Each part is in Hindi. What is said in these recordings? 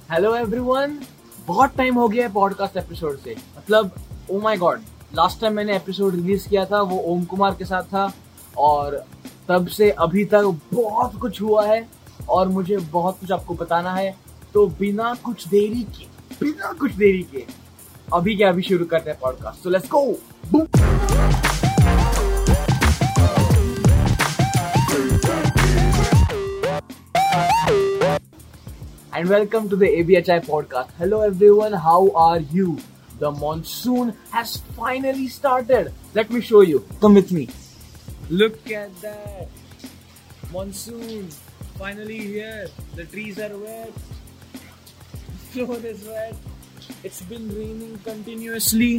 Hello everyone. बहुत टाइम हो गया है पॉडकास्ट एपिसोड से। मतलब oh my god, last time मैंने एपिसोड रिलीज किया था वो ओम कुमार के साथ था और तब से अभी तक बहुत कुछ हुआ है और मुझे बहुत कुछ आपको बताना है। तो बिना कुछ देरी के अभी के अभी शुरू करते हैं podcast. So let's go. And welcome to the ABHI podcast. Hello everyone, how are you? The monsoon has finally started. Let me show you. Come with me. Look at that. Monsoon finally here. The trees are wet. The floor is wet. It's been raining continuously.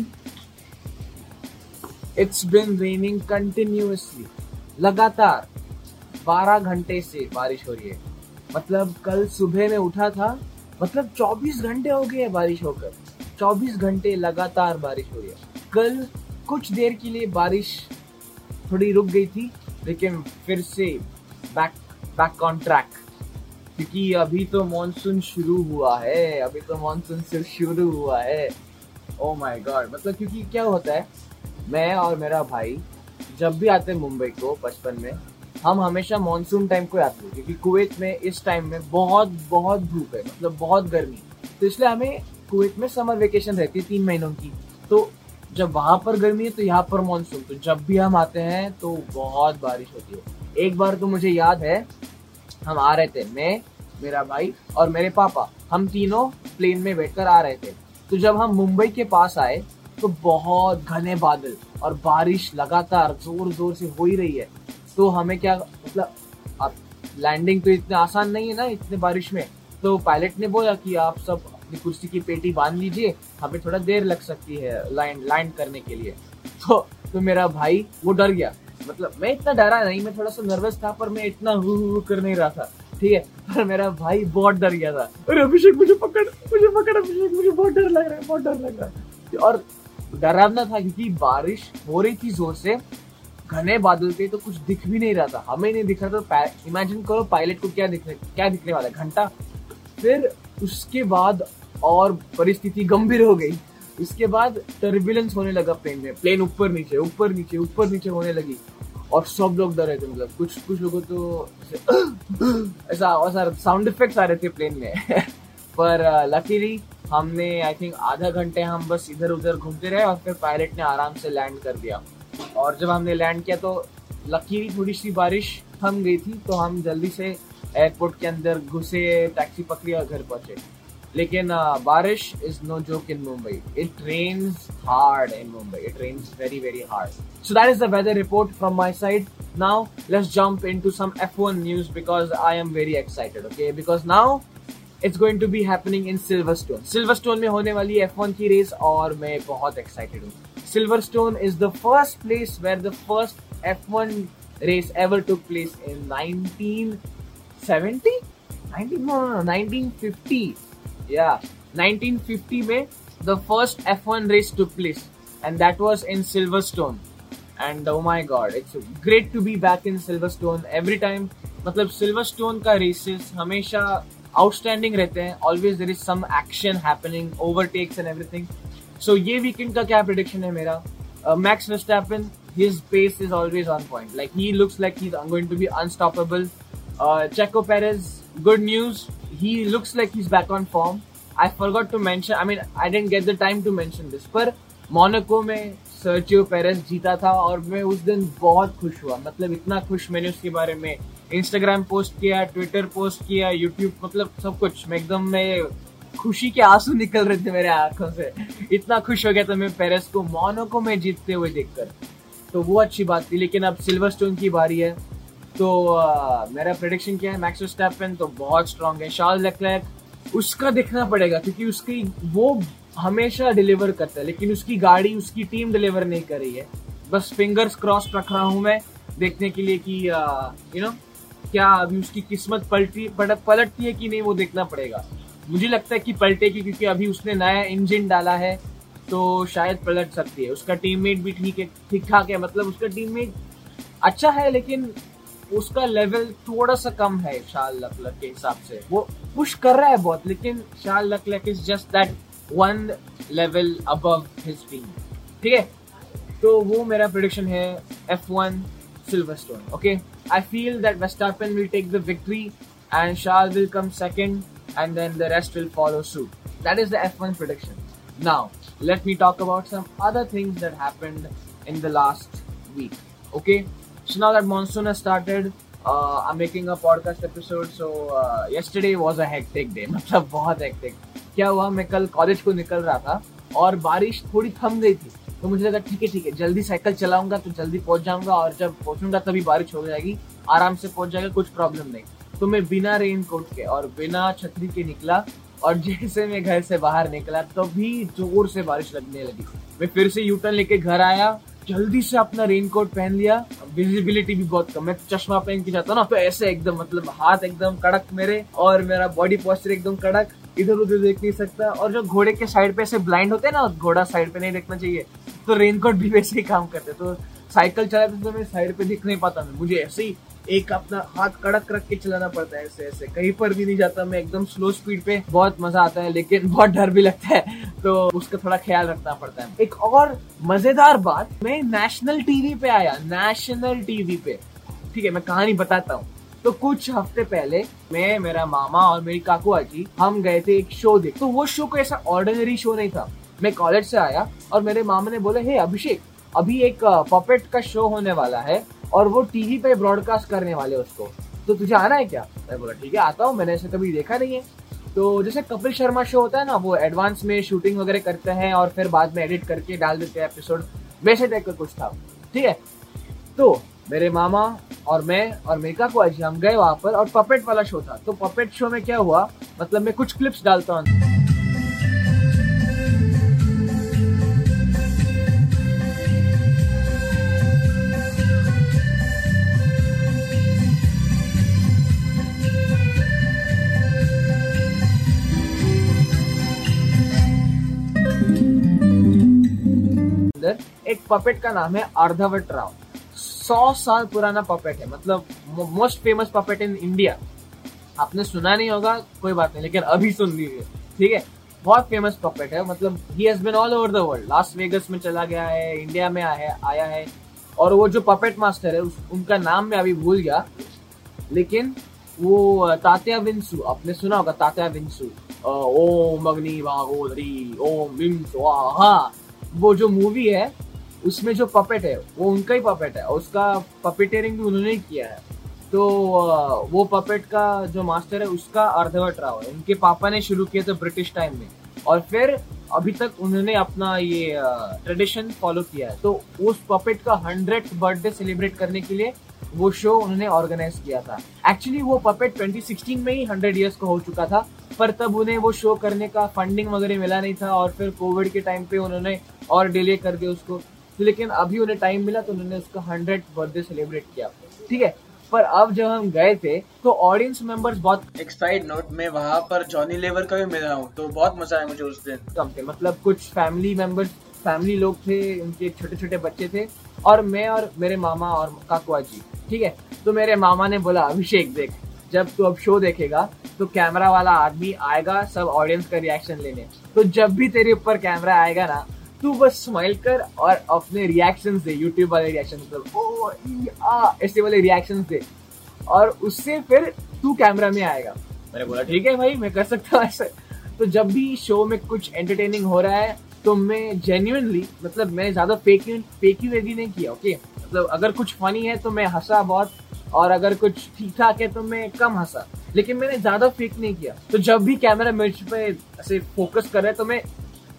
लगातार 12 घंटे से बारिश हो रही है। मतलब कल सुबह में उठा था, मतलब 24 घंटे हो गए बारिश होकर। 24 घंटे लगातार बारिश हो रही है। कल कुछ देर के लिए बारिश थोड़ी रुक गई थी, लेकिन फिर से बैक ऑन ट्रैक, क्योंकि अभी तो मॉनसून शुरू हुआ है। ओ माय गॉड, मतलब क्योंकि क्या होता है, मैं और मेरा भाई जब भी आते हैं मुंबई को बचपन में, हम हमेशा मॉनसून टाइम को आते हैं, क्योंकि कुवैत में इस टाइम में बहुत धूप है, मतलब बहुत गर्मी। तो इसलिए हमें कुवैत में समर वेकेशन रहती है 3 महीनों की। तो जब वहां पर गर्मी है तो यहाँ पर मॉनसून। तो जब भी हम आते हैं तो बहुत बारिश होती है। एक बार तो मुझे याद है, हम आ रहे थे, मैं, मेरा भाई और मेरे पापा, हम तीनों प्लेन में बैठकर आ रहे थे। तो जब हम मुंबई के पास आए तो बहुत घने बादल और बारिश लगातार जोर से हो ही रही है। तो हमें क्या, मतलब अब लैंडिंग तो इतना आसान नहीं है ना इतने बारिश में। तो पायलट ने बोला कि आप सब अपनी कुर्सी की पेटी बांध लीजिए, हमें थोड़ा देर लग सकती है लैंड करने के लिए। तो मेरा भाई वो डर गया। मतलब मैं इतना डरा नहीं, मैं थोड़ा सा नर्वस था, पर मैं इतना हु कर नहीं रहा था, ठीक है। पर मेरा भाई बहुत डर गया था। अरे अभिषेक मुझे पकड़ अभिषेक, मुझे बहुत डर लग रहा है। और डरावना था क्योंकि बारिश हो रही थी जोर से, घने बादल थे, तो कुछ दिख भी नहीं रहा था, हमें नहीं दिख रहा था। तो इमेजिन करो पायलट को क्या दिखने वाला है, घंटा। फिर उसके बाद और परिस्थिति गंभीर हो गई। उसके बाद टर्बुलेंस होने लगा प्लेन में, प्लेन ऊपर नीचे होने लगी और सब लोग डर रहे थे। मतलब कुछ लोगों तो ऐसा साउंड इफेक्ट्स आ रहे थे प्लेन में। पर लकीली हमने आई थिंक आधा घंटे हम बस इधर उधर घूमते रहे और फिर पायलट ने आराम से लैंड कर दिया। और जब हमने लैंड किया तो लकीली थोड़ी सी बारिश थम गई थी, तो हम जल्दी से एयरपोर्ट के अंदर घुसे, टैक्सी पकड़ी और घर पहुंचे। लेकिन बारिश is no joke in Mumbai. It rains hard in Mumbai, it rains very hard. So that is the weather report from my side. Now let's jump into some F1 news because I am very excited. Okay, because now it's going to be happening in Silverstone में होने वाली F1 की रेस और मैं बहुत एक्साइटेड हूँ। Silverstone is the first place where the first F1 race ever took place in 1970? 1950. Yeah, 1950 में the first F1 race took place and that was in Silverstone. And oh my god, it's great to be back in Silverstone every time. मतलब Silverstone का races हमेशा outstanding रहते हैं. Always there is some action happening, overtakes and everything. So ये वीकेंड का क्या प्रेडिक्शन है मेरा? Max Verstappen, his pace is always on point. Like he looks like he's going to be unstoppable. Checo Perez, good news. He looks like he's back on form. I forgot to mention. I mean, I didn't get the time to mention this. पर मोनाको में सर्जियो पेरेज जीता था और मैं उस दिन बहुत खुश हुआ। मतलब इतना खुश, मैंने उसके बारे में इंस्टाग्राम पोस्ट किया, ट्विटर पोस्ट किया, यूट्यूब, मतलब सब कुछ। मैं एकदम खुशी के आंसू निकल रहे थे मेरे आंखों से। इतना खुश हो गया था मैं पेरेस को मोनाको में जीतते हुए देखकर। तो वो अच्छी बात थी। लेकिन अब सिल्वरस्टोन की बारी है। तो मेरा प्रेडिक्शन क्या है? मैक्स वर्स्टैपेन तो बहुत स्ट्रांग है। चार्ल्स लेक्लेर्क, उसका देखना पड़ेगा क्योंकि उसकी वो हमेशा डिलीवर करता है, लेकिन उसकी गाड़ी, उसकी टीम डिलीवर नहीं कर रही है। बस फिंगर्स क्रॉस रख रहा हूं मैं देखने के लिए कि क्या अभी उसकी किस्मत पलटती है कि नहीं, वो देखना पड़ेगा। मुझे लगता है कि पलटेगी क्योंकि अभी उसने नया इंजन डाला है, तो शायद पलट सकती है। उसका टीममेट भी ठीक ठाक है। मतलब उसका टीममेट अच्छा है, लेकिन उसका लेवल थोड़ा सा कम है शार्ल लेक्लेर्क के हिसाब से। वो पुश कर रहा है बहुत, लेकिन Charles Leclerc is just that one level above his team. ठीक है, तो वो मेरा प्रेडिक्शन है F1 Silverstone. Okay, I feel that Verstappen will take the victory and Charles will come second, and then the rest will follow suit. That is the F1 prediction. Now, let me talk about some other things that happened in the last week. Okay, so now that monsoon has started, I'm making a podcast episode. So yesterday was a hectic day. मतलब बहुत hectic. क्या हुआ, मैं कल कॉलेज को निकल रहा था और बारिश थोड़ी थम गई थी, तो मुझे लगा ठीक है जल्दी साइकिल चलाऊंगा तो जल्दी पहुंच जाऊंगा, और जब पहुंचूंगा तभी बारिश हो जाएगी, आराम से पहुंच जाएगा, कुछ प्रॉब्लम नहीं। तो मैं बिना रेन कोट के और बिना छतरी के निकला, और जैसे मैं घर से बाहर निकला तो भी जोर से बारिश लगने लगी। मैं फिर से यूटर्न लेके घर आया, जल्दी से अपना रेनकोट पहन लिया, विजिबिलिटी भी बहुत कम, मैं चश्मा पहन के जाता ना तो ऐसे एकदम मतलब हाथ एकदम कड़क मेरे, और मेरा बॉडी पोस्चर एकदम कड़क, इधर उधर देख नहीं सकता। और जो घोड़े के साइड पे ऐसे ब्लाइंड होते हैं ना, घोड़ा साइड पे नहीं देखना चाहिए, तो रेनकोट भी वैसे ही काम करते। तो साइकिल चलाते तो मैं साइड पे दिख नहीं पाता, मुझे ऐसे ही एक अपना हाथ कड़क रख के चलाना पड़ता है, ऐसे ऐसे कहीं पर भी नहीं जाता मैं, एकदम स्लो स्पीड पे। बहुत मजा आता है लेकिन बहुत डर भी लगता है, तो उसका थोड़ा ख्याल रखना पड़ता है। एक और मजेदार बात, मैं नेशनल टीवी पे आया, नेशनल टीवी पे। ठीक है, मैं कहानी बताता हूँ। तो कुछ हफ्ते पहले मैं, मेरा मामा और मेरी काकुआ जी, हम गए थे एक शो देख। तो वो शो कोई ऐसा ऑर्डिनरी शो नहीं था। मैं कॉलेज से आया और मेरे मामा ने बोले, हे अभिषेक, अभी एक पपेट का शो होने वाला है और वो टीवी पे ब्रॉडकास्ट करने वाले उसको, तो तुझे आना है क्या? मैं बोला ठीक है आता हूँ, मैंने ऐसे कभी देखा नहीं है। तो जैसे कपिल शर्मा शो होता है ना, वो एडवांस में शूटिंग वगैरह करते हैं और फिर बाद में एडिट करके डाल देते हैं एपिसोड, वैसे टाइप का कुछ था। ठीक है, तो मेरे मामा और मैं और मेका को आज हम गए वहां पर, और पपेट वाला शो था। तो पपेट शो में क्या हुआ, मतलब मैं कुछ क्लिप्स डालता हूँ। एक पपेट का नाम है अर्धवट राव, 100 साल पुराना पपेट है, मतलब most famous puppet in India. आपने सुना नहीं होगा, कोई बात नहीं, लेकिन अभी सुन लीजिए। ठीक है, बहुत फेमस पपेट है, मतलब he has been all over the world. Las Vegas में चला गया है, इंडिया में आया है। और वो जो पपेट मास्टर है उनका नाम मैं अभी भूल गया, लेकिन वो तात्या विंसु, आपने सुना होगा तात्या विंसु, ओम अग्नि वागोदरी ओम विंसु। हाँ, वो जो मूवी है उसमें जो पपेट है वो उनका ही पपेट है, और उसका पपेटेरिंग भी उन्होंने ही किया है। तो वो पपेट का जो मास्टर है उसका अर्धवट राव है। उनके पापा ने शुरू किया था ब्रिटिश टाइम में, और फिर अभी तक उन्होंने अपना ये ट्रेडिशन फॉलो किया है। तो उस पपेट का 100th बर्थडे सेलिब्रेट करने के लिए वो शो उन्होंने ऑर्गेनाइज किया था। एक्चुअली वो पपेट 2016 में ही 100 ईयर्स का हो चुका था, पर तब उन्हें वो शो करने का फंडिंग वगैरह मिला नहीं था, और फिर कोविड के टाइम पे उन्होंने और डिले कर दिया उसको। लेकिन अभी उन्हें टाइम मिला तो उन्होंने उसका 100th बर्थडे सेलिब्रेट किया। ठीक है, पर अब जब हम गए थे तो ऑडियंस मेंबर्स बहुत। एक साइड नोट में वहाँ पर जॉनी लेवर का भी मिला हूँ, तो बहुत मजा आया मुझे उस दिन। कम थे, मतलब कुछ फैमिली लोग थे, उनके छोटे छोटे बच्चे थे, और मैं और मेरे मामा और काकुआ जी। ठीक है, तो मेरे मामा ने बोला, अभिषेक देख, जब तू अब शो देखेगा तो कैमरा वाला आदमी आएगा सब ऑडियंस का रिएक्शन लेने, तो जब भी तेरे ऊपर कैमरा आएगा ना, तू बस स्माइल कर और अपने रिएक्शंस दे, यूट्यूब वाले रिएक्शन, मतलब ओ ऐसे वाले रिएक्शंस दे, और उससे फिर तू कैमरा में आएगा। मैंने बोला ठीक है भाई, मैं कर सकता हूँ ऐसे। तो जब भी शो में कुछ एंटरटेनिंग हो रहा है तो मैं जेन्युइनली, मतलब मैंने ज्यादा फेकी वेकी नहीं किया। ओके, मतलब अगर कुछ फनी है तो मैं हंसा बहुत, और अगर कुछ ठीक ठाक है तो मैं कम हंसा, लेकिन मैंने ज्यादा फेक नहीं किया। तो जब भी कैमरा मुझ पे ऐसे फोकस कर रहा है तो मैं,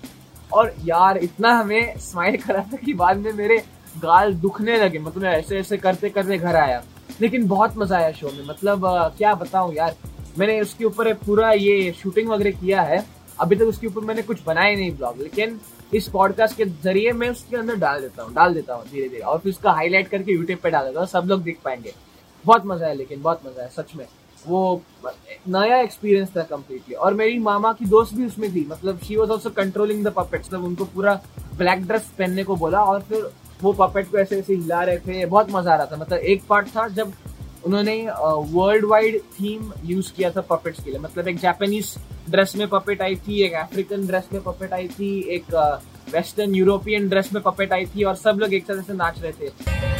और यार इतना हमें स्माइल करा था कि बाद में मेरे गाल दुखने लगे, मतलब ऐसे ऐसे करते करते घर आया। लेकिन बहुत मजा आया शो में, मतलब क्या बताऊं यार, मैंने उसके ऊपर पूरा ये शूटिंग वगैरह किया है, अभी तक उसके ऊपर मैंने कुछ बनाया नहीं ब्लॉग, लेकिन इस पॉडकास्ट के जरिए मैं उसके अंदर डाल देता हूँ धीरे धीरे, और फिर उसका हाईलाइट करके यूट्यूब पे डाल देता हूँ, सब लोग देख पाएंगे। बहुत मजा है, लेकिन बहुत मजा है सच में, वो नया एक्सपीरियंस था कम्प्लीटली। और मेरी मामा की दोस्त भी उसमें थी, मतलब she was also controlling the puppets, मतलब उनको पूरा ब्लैक ड्रेस पहनने को बोला और फिर वो पपेट को ऐसे ऐसे हिला रहे थे, बहुत मजा आ रहा था। मतलब एक पार्ट था जब उन्होंने वर्ल्ड वाइड थीम यूज किया था पपेट्स के लिए। मतलब एक जापानीज ड्रेस में पपेट आई थी, एक अफ्रीकन ड्रेस में पपेट आई थी, एक वेस्टर्न यूरोपियन ड्रेस में पपेट आई थी, और सब लोग एक साथ ऐसे नाच रहे थे।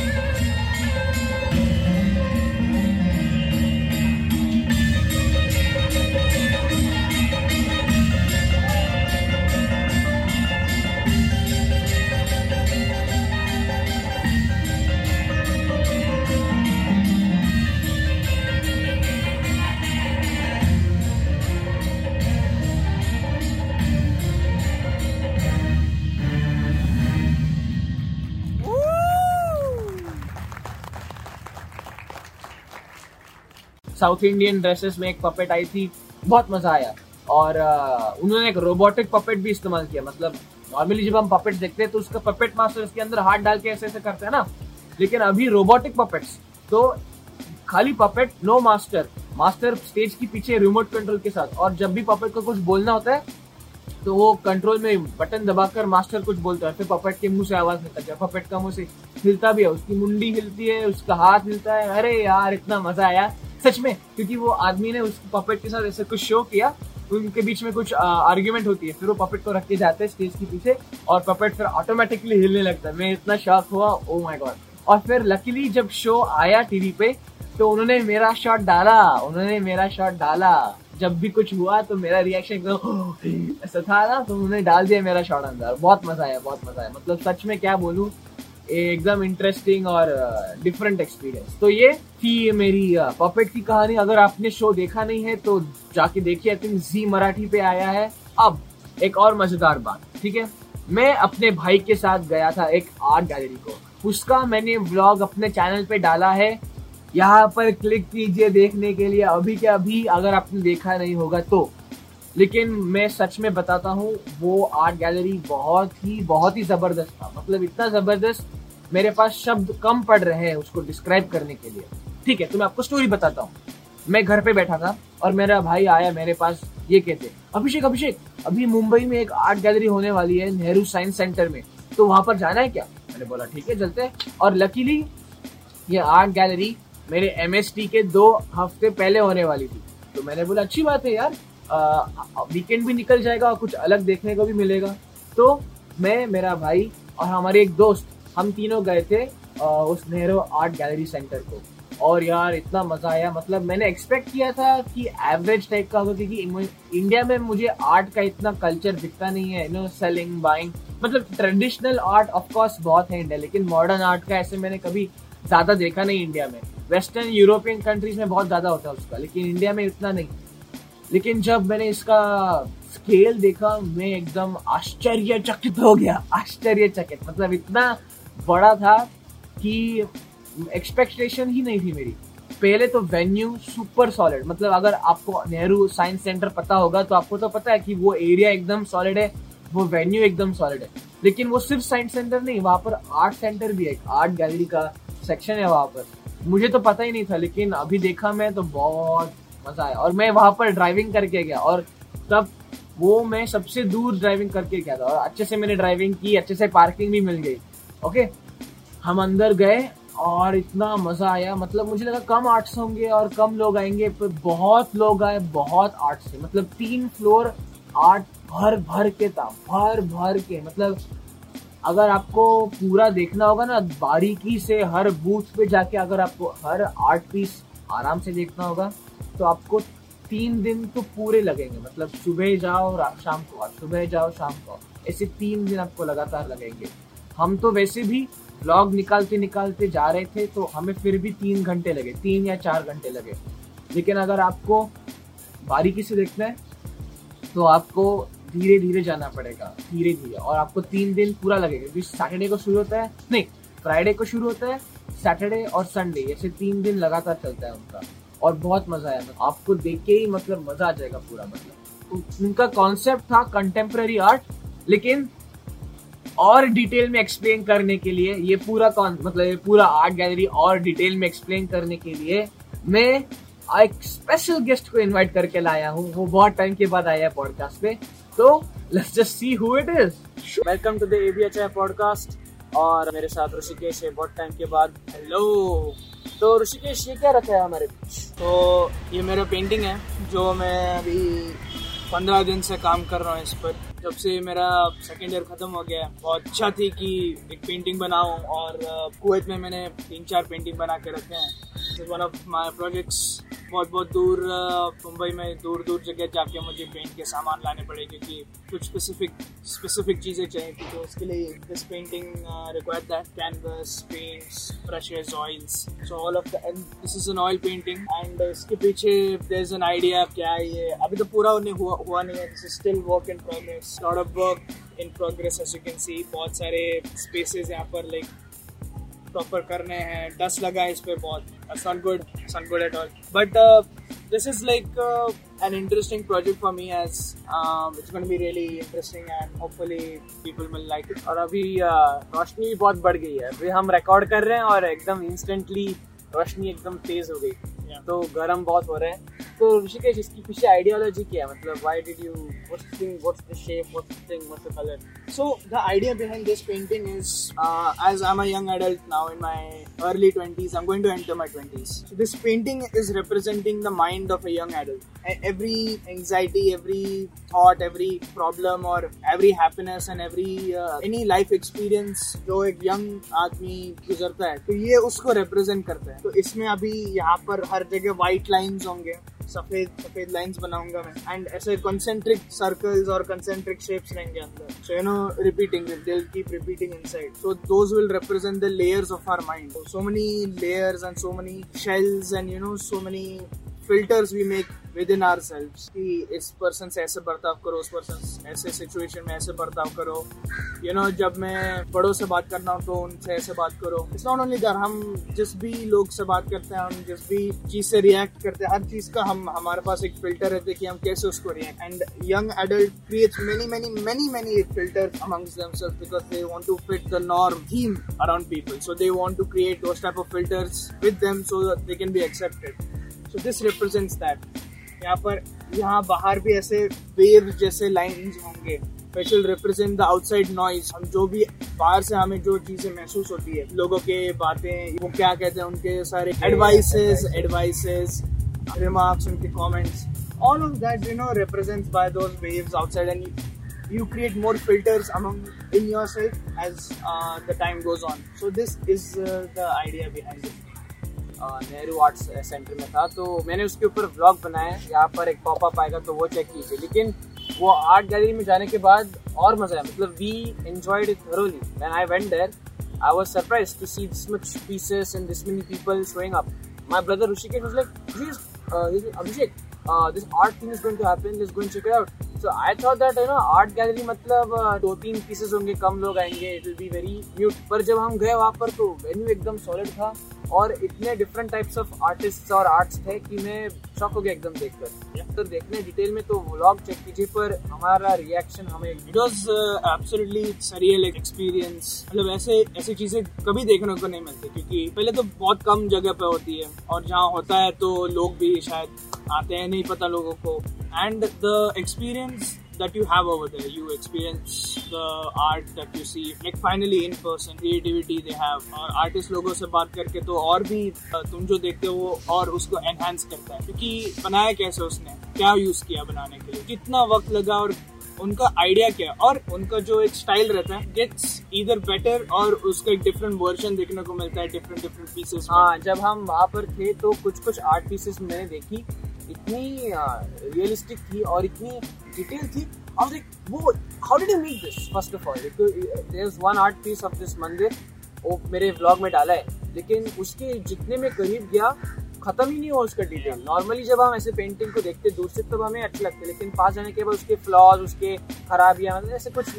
साउथ इंडियन ड्रेसेस में एक पपेट आई थी, बहुत मजा आया। और उन्होंने एक रोबोटिक पपेट भी इस्तेमाल किया। मतलब नॉर्मली जब हम पपेट देखते हैं तो उसका पपेट मास्टर उसके अंदर हाथ डाल के ऐसे ऐसे करते हैं ना, लेकिन अभी रोबोटिक पपेट्स तो खाली puppet, no master, master stage के पीछे रिमोट कंट्रोल के साथ। और जब भी पपेट को कुछ बोलना होता है तो वो कंट्रोल में बटन दबाकर मास्टर कुछ बोलता है, फिर पपेट के मुंह से आवाज निकलती है, पपेट का मुंह से हिलता भी है, उसकी मुंडी हिलती है, उसका हाथ हिलता है। अरे यार इतना मजा आया सच में, क्योंकि वो आदमी ने उस पपेट के साथ ऐसे कुछ शो किया, उनके बीच में कुछ आर्ग्यूमेंट होती है, फिर वो पपेट को रख के जाते हैं स्टेज के पीछे और पपेट फिर ऑटोमेटिकली हिलने लगता है। मैं इतना शॉक हुआ, ओ माय गॉड। और फिर लकीली जब शो आया टीवी पे तो उन्होंने मेरा शॉट डाला, जब भी कुछ हुआ तो मेरा रिएक्शन एकदम ऐसा था ना, तो उन्होंने डाल दिया मेरा शॉट अंदर। बहुत मजा आया। मतलब सच में क्या बोलूं, एकदम इंटरेस्टिंग और डिफरेंट एक्सपीरियंस। तो ये थी मेरी पपेट की कहानी। अगर आपने शो देखा नहीं है तो जाके देखिए, आई थिंक जी मराठी पे आया है। अब एक और मजेदार बात, ठीक है, मैं अपने भाई के साथ गया था एक आर्ट गैलरी को, उसका मैंने व्लॉग अपने चैनल पे डाला है, यहाँ पर क्लिक कीजिए देखने के लिए अभी के अभी, अगर आपने देखा नहीं होगा तो। लेकिन मैं सच में बताता हूँ, वो आर्ट गैलरी बहुत ही जबरदस्त था। मतलब इतना जबरदस्त, मेरे पास शब्द कम पड़ रहे हैं उसको डिस्क्राइब करने के लिए। ठीक है, तो मैं आपको स्टोरी बताता हूँ। मैं घर पे बैठा था और मेरा भाई आया मेरे पास, ये कहते, अभिषेक अभी मुंबई में एक आर्ट गैलरी होने वाली है नेहरू साइंस सेंटर में, तो वहां पर जाना है क्या? मैंने बोला ठीक है चलते हैं। और लकीली ये आर्ट गैलरी मेरे MST के 2 हफ्ते पहले होने वाली थी, तो मैंने बोला अच्छी बात है यार, वीकेंड भी निकल जाएगा और कुछ अलग देखने को भी मिलेगा। तो मैं, मेरा भाई और हमारे एक दोस्त, हम तीनों गए थे उस नेहरू आर्ट गैलरी सेंटर को। और यार इतना मजा आया। मतलब मैंने एक्सपेक्ट किया था कि एवरेज टाइप का होगा, क्योंकि इंडिया में मुझे आर्ट का इतना कल्चर दिखता नहीं है, सेलिंग बाइंग। मतलब ट्रेडिशनल आर्ट ऑफ कोर्स बहुत है इंडिया, लेकिन मॉडर्न आर्ट का ऐसे मैंने कभी ज्यादा देखा नहीं इंडिया में। वेस्टर्न यूरोपियन कंट्रीज में बहुत ज्यादा होता है उसका, लेकिन इंडिया में इतना नहीं। लेकिन जब मैंने इसका स्केल देखा, मैं एकदम आश्चर्यचकित हो गया। आश्चर्यचकित मतलब इतना बड़ा था कि एक्सपेक्टेशन ही नहीं थी मेरी। पहले तो वेन्यू सुपर सॉलिड। मतलब अगर आपको नेहरू साइंस सेंटर पता होगा तो आपको तो पता है कि वो एरिया एकदम सॉलिड है, वो वेन्यू एकदम सॉलिड है। लेकिन वो सिर्फ साइंस सेंटर नहीं, वहां पर आर्ट सेंटर भी है, एक आर्ट गैलरी का सेक्शन है वहां पर। मुझे तो पता ही नहीं था, लेकिन अभी देखा मैं तो बहुत मजा आया। और मैं वहां पर ड्राइविंग करके गया, और तब वो मैं सबसे दूर ड्राइविंग करके गया था, और अच्छे से मैंने ड्राइविंग की, अच्छे से पार्किंग भी मिल गई। ओके, हम अंदर गए और इतना मजा आया। मतलब मुझे लगा कम आर्ट्स होंगे और कम लोग आएंगे, पर बहुत लोग आए, बहुत आर्ट्स थे। मतलब 3 फ्लोर आर्ट भर के था, भर के। मतलब अगर आपको पूरा देखना होगा ना बारीकी से, हर बूथ पे जाके अगर आपको हर आर्ट पीस आराम से देखना होगा तो आपको 3 दिन तो पूरे लगेंगे। मतलब सुबह जाओ शाम को आओ, सुबह जाओ शाम को आओ, ऐसे 3 दिन आपको लगातार लगेंगे। हम तो वैसे भी व्लॉग निकालते जा रहे थे, तो हमें फिर भी 3 घंटे लगे, 3 या 4 घंटे लगे। लेकिन अगर आपको बारीकी से देखना है तो आपको धीरे धीरे जाना पड़ेगा, धीरे धीरे, और आपको 3 दिन पूरा लगेगा। क्योंकि सैटरडे को शुरू होता है, नहीं फ्राइडे को शुरू होता है, सैटरडे और संडे, ऐसे 3 दिन लगातार चलता है उनका। और बहुत मजा आया, मतलब आपको देख के ही मतलब मजा आ जाएगा पूरा। मतलब उनका कॉन्सेप्ट था कंटेम्प्रेरी आर्ट, लेकिन और डिटेल में एक्सप्लेन करने के लिए ये पूरा आर्ट गैलरी और डिटेल में एक्सप्लेन करने के लिए मैं एक स्पेशल गेस्ट को इनवाइट करके लाया हूँ। वो बहुत टाइम के बाद आया है पॉडकास्ट पे, तो let's just see who it is. Welcome to the ABHI podcast, और मेरे साथ ऋषिकेश है बहुत टाइम के बाद। हेलो तो ऋषिकेश, ये क्या रखा है हमारे बीच? तो ये मेरा पेंटिंग है जो मैं अभी 15 दिन से काम कर रहा हूँ इस पर। जब से मेरा सेकेंड ईयर खत्म हो गया, बहुत अच्छा थी कि एक पेंटिंग बनाऊं, और कुवैत में मैंने 3-4 पेंटिंग बना के रखे हैं। One of my projects. बहुत बहुत दूर मुंबई में दूर दूर जगह जाके मुझे पेंट के सामान लाने पड़े, क्योंकि कुछ स्पेसिफिक चीज़ें चाहिए थी। तो उसके लिए this painting required that canvas, paints, brushes, oils. So all of the, and this is an oil painting. And इसके पीछे देयर इज एन आइडिया। क्या है ये? अभी तो पूरा हुआ नहीं है। This is still work in progress, lot of work in progress as you can see. बहुत सारे स्पेसेस यहाँ पर लाइक प्रॉपर करने हैं। डस्ट लगा है इस पे बहुत। It's not good at all. But this is like an interesting project for me, as it's going to be really interesting and hopefully people will like it. और अभी रोशनी भी बहुत बढ़ गई है। अभी हम रिकॉर्ड कर रहे हैं और एकदम इंस्टेंटली रोशनी एकदम तेज हो गई। तो गर्म बहुत हो रहे हैं। तो ऋषिकेश, इसकी पीछे आइडियोलॉजी क्या है? मतलब why did you, what's the shape, what's the thing, what's the color? So the idea behind this painting is, as I'm a young adult now in my early 20s, I'm going to enter my 20s. So this painting is representing the mind of a young adult. Every anxiety, every thought, every problem or every happiness and every any life experience जो एक young आदमी गुजरता है, तो ये उसको represent करता है। तो इसमें अभी यहाँ पर हर जगह white lines होंगे, सफेद लाइंस बनाऊंगा मैं, एंड ऐसे कंसेंट्रिक सर्कल्स और कंसेंट्रिक शेप्स रहेंगे अंदर। So you know, repeating, they'll keep repeating inside. So those will represent the layers of our mind. So many layers and so many shells and you know so many filters we make within ourselves कि इस पर्सन से ऐसे बर्ताव करो, उस पर्सन ऐसे सिचुएशन में ऐसे बर्ताव करो। यू नो, जब मैं बड़ों से बात करना हूँ तो उनसे ऐसे बात करो। इट्स नॉट ओनली दैट, हम जिस भी लोग से बात करते हैं, हम जिस भी चीज से रिएक्ट करते हैं, हर चीज का हमारे पास एक फिल्टर रहता है कि हम कैसे उसको react. And young adult creates many filters amongst themselves because they want to fit the norm theme around people. So they want to create those type of filters with them so that they can be accepted. So this represents that. यहाँ बाहर भी ऐसे वेव जैसे लाइन्स होंगे, which will represent the outside noise. हम जो भी बाहर से हमें जो चीजें महसूस होती है, लोगों के बातें, वो क्या कहते हैं, उनके सारे advices, remarks, उनके comments, all of that you know represents by those waves outside, and you create more filters in yourself as the time goes on. So this is the idea behind it. Nehru arts centre में था, तो मैंने उसके ऊपर व्लॉग बनाया है। यहाँ पर एक पॉपअप आएगा तो वो चेक कीजिए। लेकिन वो आर्ट गैलरी में जाने के बाद और मजा है। मतलब we enjoyed it thoroughly. When I went there I was surprised to see this much pieces and this many people showing up. My brother Rishikesh was like, Abhishek, this art thing is going to happen, let's go and check it out. So I thought that you know art gallery मतलब 2-3 पीसेस होंगे, कम लोग आएंगे, it will be very mute. पर जब हम गए वहाँ पर तो वेन्यू एकदम सॉलिड था और इतने डिफरेंट टाइप्स ऑफ आर्टिस्ट और आर्ट्स थे कि मैं शॉक हो गया एकदम देखकर। तो देखने डिटेल में तो व्लॉग चेक कीजिए, पर हमारा रिएक्शन हमें it was absolutely surreal experience. मतलब ऐसी चीजें कभी देखने को नहीं मिलती, क्योंकि पहले तो बहुत कम जगह पे होती है और जहाँ होता है तो लोग भी शायद आते हैं, नहीं पता लोगों को। And the experience that you have over there, you experience the art that you see like finally in person, creativity they have, और artist लोगों से बात करके तो और भी तुम जो देखते हो और उसको enhance करता है, क्योंकि बनाया कैसे उसने, क्या यूज किया बनाने के लिए, कितना वक्त लगा और उनका आइडिया क्या, और उनका जो एक स्टाइल रहता है गेट्स ईदर बेटर और उसका एक डिफरेंट वर्जन देखने को मिलता है डिफरेंट पीसेस। हाँ, जब हम वहाँ पर थे तो कुछ आर्ट पीसेस मैंने देखी, इतनी रियलिस्टिक थी और इतनी डिटेल थी। और वो how did you make this? First of all there is one art piece of this mandir, वो मेरे व्लॉग में डाला है, लेकिन उसके जितने में करीब गया खत्म ही नहीं हुआ उसका डिटेल। नॉर्मली जब हम ऐसे पेंटिंग को देखते दूर से तब हमें अच्छे लगते, लेकिन पास जाने के बाद उसके फ्लॉज, उसके खराबियाँ, ऐसे कुछ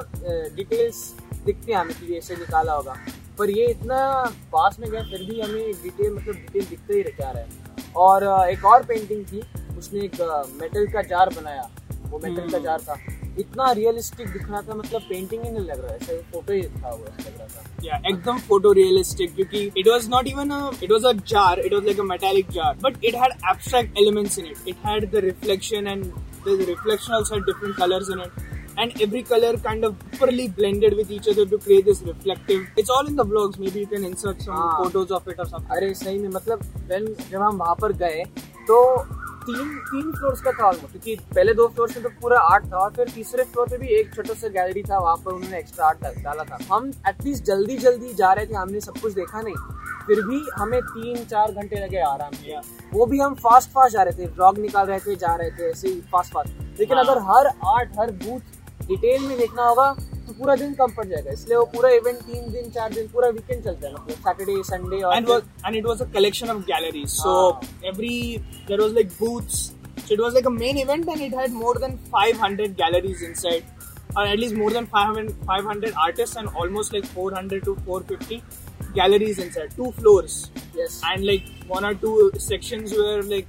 डिटेल्स दिखते हैं हमें कि ये ऐसे निकाला होगा। पर ये इतना पास में गया फिर भी हमें डिटेल दिखते ही रह रहा है। और एक और पेंटिंग थी, उसने एक मेटल का जार बनाया, वो मेटल का जार था, इतना रियलिस्टिक दिख रहा था, मतलब पेंटिंग ही नहीं लग रहा है, ऐसे फोटो ही था वो लग रहा था। एकदम फोटो रियलिस्टिक, क्योंकि it was not even it was a jar, it was like a metallic jar, but it had abstract elements in it. It had the reflection, and the reflection also had different colors in it. and every color kind of properly blended with each other to create this reflective. It's all in the vlogs. Maybe you can insert some photos of it or something. अरे सही में मतलब जब हम वहाँ पर गए तो तीन फ्लोर्स का था ऑलमोस्ट, क्योंकि पहले 2 फ्लोर्स में तो पूरा आर्ट था और फिर तीसरे फ्लोर पे भी एक छोटा सा गैलरी था, वहाँ पर उन्होंने एक्स्ट्रा आर्ट डाला था। हम एटलीस्ट जल्दी जा रहे थे, हमने सब कुछ देखा नहीं, फिर भी हमें 3-4 घंटे लगे आराम से। वो भी हम फास्ट जा रहे थे, व्लॉग निकाल रहे थे, जा रहे थे ऐसे ही फास्ट। लेकिन अगर हर आर्ट हर बूथ डिटेल में देखना होगा तो पूरा दिन कम पड़ जाएगा, इसलिए वो पूरा इवेंट 3 दिन 4 दिन पूरा वीकेंड चलता है, मतलब Saturday Sunday. and it was a collection of galleries, so there was like booths, so it was like a main event and it had more than 500 galleries inside, or at least more than 500 artists and almost like 400 to 450 galleries inside, 2 floors. Yes, and like 1 or 2 sections were like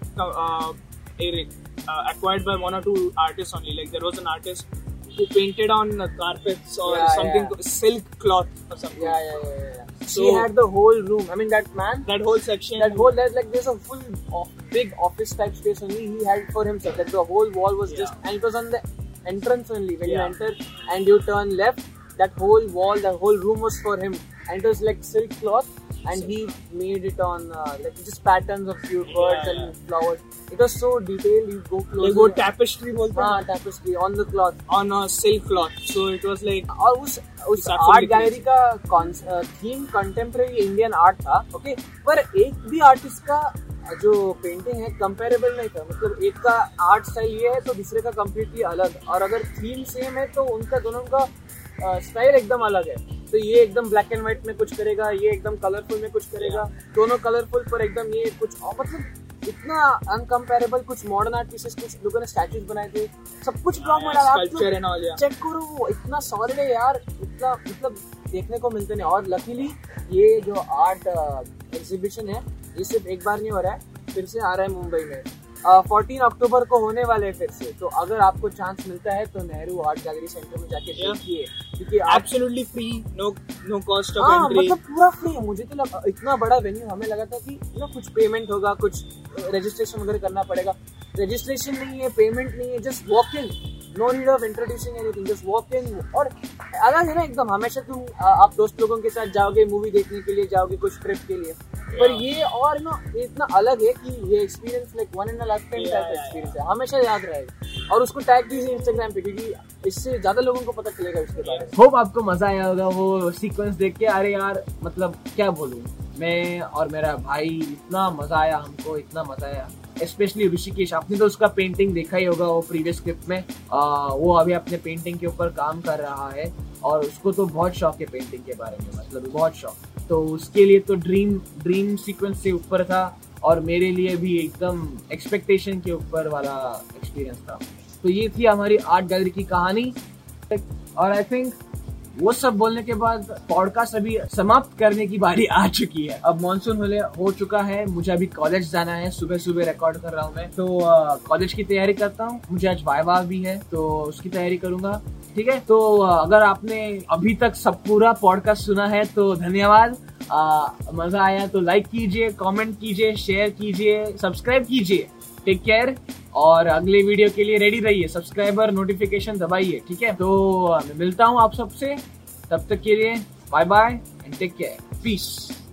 acquired by 1 or 2 artists only. Like there was an artist who painted on carpets or something, silk cloth or something. Yeah. So he had the whole room. I mean, that whole section, there's a full big office type space only he had for himself. Like the whole wall was just, and it was on the entrance only. When you enter and you turn left, that whole wall, the whole room was for him, and it was like silk cloth. And he made it on like just patterns of cute birds and flowers. It was so detailed. You go closer. Like वो tapestry बोलते हैं. Tapestry on the cloth, on a silk cloth. So it was like. और उस आर्ट गैलरी का थीम कंटेम्प्रेरी इंडियन आर्ट था, ओके, पर एक भी आर्टिस्ट का जो पेंटिंग है कंपेरेबल नहीं था। मतलब एक का आर्ट स्टाइल ये है तो दूसरे का कम्प्लीटली अलग, और अगर थीम सेम है तो उनका दोनों का स्टाइल एकदम अलग है। तो ये एकदम ब्लैक एंड व्हाइट में कुछ करेगा, ये एकदम कलरफुल में कुछ करेगा, दोनों कलरफुल पर एकदम ये कुछ, और मतलब इतना अनकम्पेरेबल। कुछ मॉडर्न आर्ट पीसेस, कुछ लोगों ने स्टैचूज बनाए थे, सब कुछ ब्लॉग में डाला। चेक करो, वो इतना सॉलिड है यार, इतना मतलब देखने को मिलते नहीं। और लकीली ये जो आर्ट एग्जीबिशन है ये सिर्फ एक बार नहीं हो रहा है, फिर से आ रहा है मुंबई में। 14 अक्टूबर को होने वाले फिर से। तो अगर आपको चांस मिलता है तो नेहरू आर्ट गैलरी सेंटर में जाके देखिए, क्योंकि absolutely free, no cost of entry. मतलब पूरा फ्री है। मुझे तो इतना बड़ा वेन्यू, हमें लगा था कि कुछ पेमेंट होगा, कुछ रजिस्ट्रेशन वगैरह करना पड़ेगा। रजिस्ट्रेशन नहीं है, पेमेंट नहीं है, just walk in, no need of introducing anything, just walk in. और अलग है ना एकदम, हमेशा तुम आप दोस्त लोगों के साथ जाओगे, मूवी देखने के लिए जाओगे, कुछ ट्रिप के लिए, पर ये और ना इतना अलग है कि ये experience like one in a lifetime type experience है, हमेशा याद रहेगा। और उसको टैग कीजिए इंस्टाग्राम पे, क्योंकि इससे ज्यादा लोगों को पता चलेगा उसके बारे में। होप आपको मजा आया होगा वो सीक्वेंस देख के। अरे यार मतलब क्या बोलूं, मैं और मेरा भाई, इतना मजा आया हमको, इतना मजा आया। स्पेशली ऋषिकेश, आपने तो उसका पेंटिंग देखा ही होगा वो प्रीवियस क्लिप में। वो अभी अपने पेंटिंग के ऊपर काम कर रहा है और उसको तो बहुत शौक है पेंटिंग के बारे में, मतलब बहुत शौक। तो उसके लिए तो ड्रीम सीक्वेंस से ऊपर था, और मेरे लिए भी एकदम एक्सपेक्टेशन के ऊपर वाला एक्सपीरियंस था। तो ये थी हमारी आर्ट गैलरी की कहानी। और आई थिंक वो सब बोलने के बाद पॉडकास्ट अभी समाप्त करने की बारी आ चुकी है। अब मॉनसून हो चुका है, मुझे अभी कॉलेज जाना है, सुबह रिकॉर्ड कर रहा हूँ मैं, तो कॉलेज की तैयारी करता हूँ। मुझे आज वाइवा भी है तो उसकी तैयारी करूंगा, ठीक है। तो अगर आपने अभी तक सब पूरा पॉडकास्ट सुना है तो धन्यवाद। मजा आया तो लाइक कीजिए, कमेंट कीजिए, शेयर कीजिए, सब्सक्राइब कीजिए। टेक केयर, और अगले वीडियो के लिए रेडी रहिए, सब्सक्राइबर नोटिफिकेशन दबाइए, ठीक है। तो मैं मिलता हूँ आप सबसे, तब तक के लिए bye bye and take care, piece.